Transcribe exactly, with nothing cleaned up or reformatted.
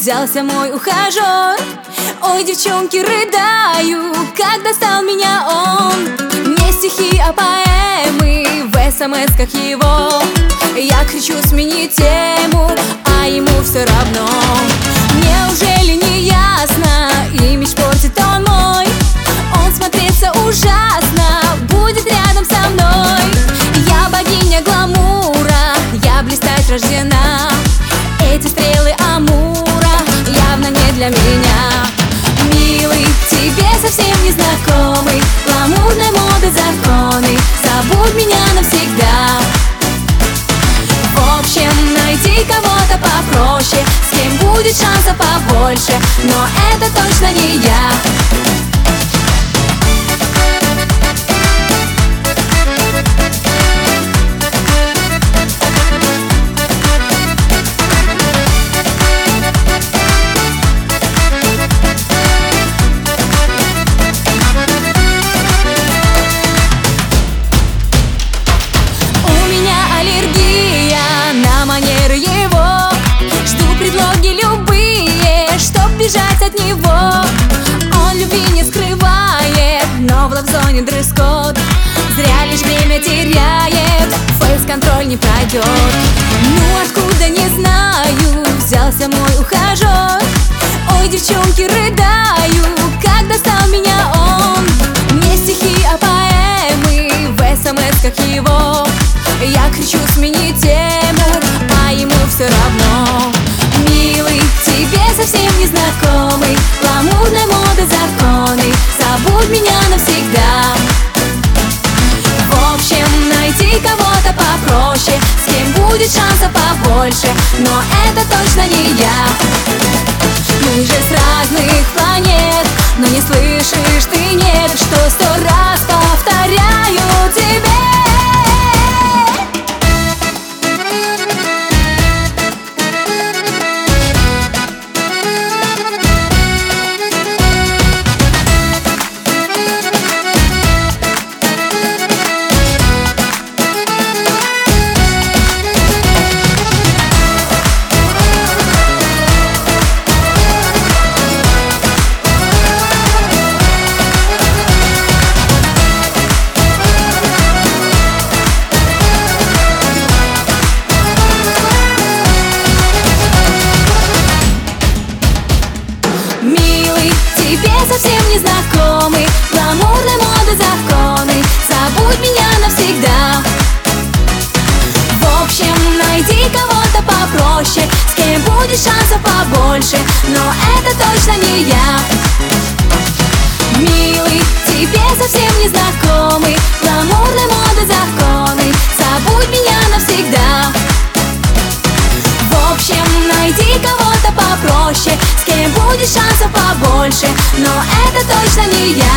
взялся мой ухажер. Ой, девчонки, рыдаю, как достал меня он. Не стихи, а поэмы в смс-ках его. Я кричу сменить тему, а ему все равно. Неужели не ясно, имидж портит он мой? Он смотрится ужасно, будет рядом со мной. Я богиня гламура, я блистать рождена. Эти стрелы Амура явно не для меня. Милый, тебе совсем не знакомый, гламурной моды законы, забудь меня навсегда. В общем, найди кого-то попроще, с кем будет шансов побольше, но это точно не я. Бежать от него. Он любви не скрывает, но в лав-зоне дресс-код. Зря лишь время теряет, фейс-контроль не пройдет. Ну откуда, не знаю, взялся мой ухажер. Ой, девчонки, рыдаю, как достал меня он. Не стихи, а поэмы в смс-ках его. Я кричу сменить тему, а ему все равно. Милый, тебе совсем не знакомый, гламурной моды законы, забудь меня навсегда. В общем, найди кого-то попроще, с кем будет шансов побольше, но это точно не я. Мы же с разных планет, но не слышишь ты, нет, что сто раз повторяю тебе. Тебе совсем не знакомый, гламурной моды законы, забудь меня навсегда. В общем, найди кого-то попроще, с кем будет шансов побольше, но это точно не я. Милый, тебе совсем не знакомый, гламурной моды законы, забудь меня навсегда. В общем, найди кого-то попроще, с кем будет шансов побольше, но это точно не я.